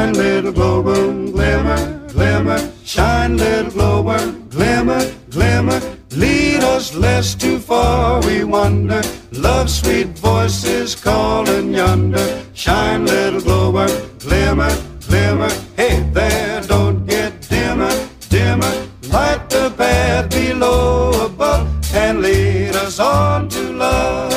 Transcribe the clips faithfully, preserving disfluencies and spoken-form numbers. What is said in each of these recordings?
Shine, little glowworm, glimmer, glimmer. Shine, little glowworm, glimmer, glimmer. Lead us lest too far we wander. Love's sweet voices calling yonder. Shine, little glowworm, glimmer, glimmer. Hey there, don't get dimmer, dimmer. Light the path below, above, and lead us on to love.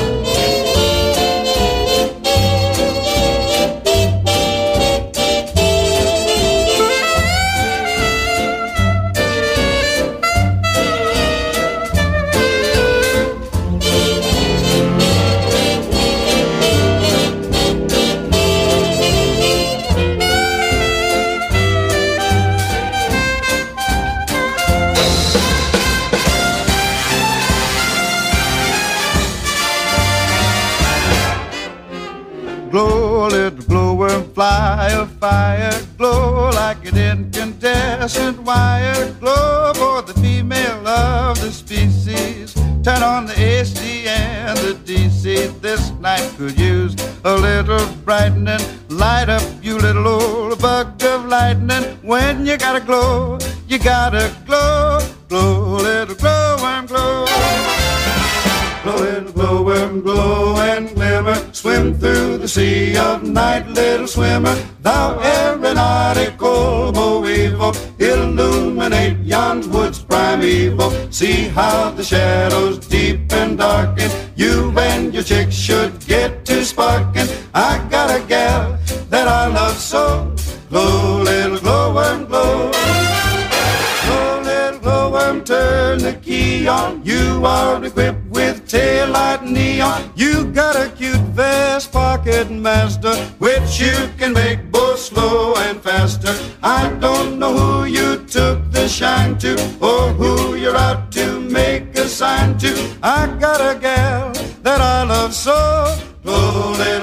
Glow, little glowworm, fly a fire. Glow like an incandescent wire. Glow for the female of the species. Turn on the A C and the D C. This night could use a little brightening. Light up, you little old bug of lightning. When you gotta glow, you gotta glow. Glow, little glowworm, glow. Glow, little glowworm, glow and glimmer. Swim through the sea of night, little swimmer. Thou aeronautical bow weevil, illuminate yon woods primeval. See how the shadows deep and darken. You and your chick should get to sparking. I got a gal that I love so. Glow, little glowworm, glow. Glow, little glowworm, turn the key on. You are equipped with tail light neon. You got a cute vest pocket master, which you can make both slow and faster. I don't know who you took the shine to, or who you're out to make a sign to. I got a gal that I love so. Glow,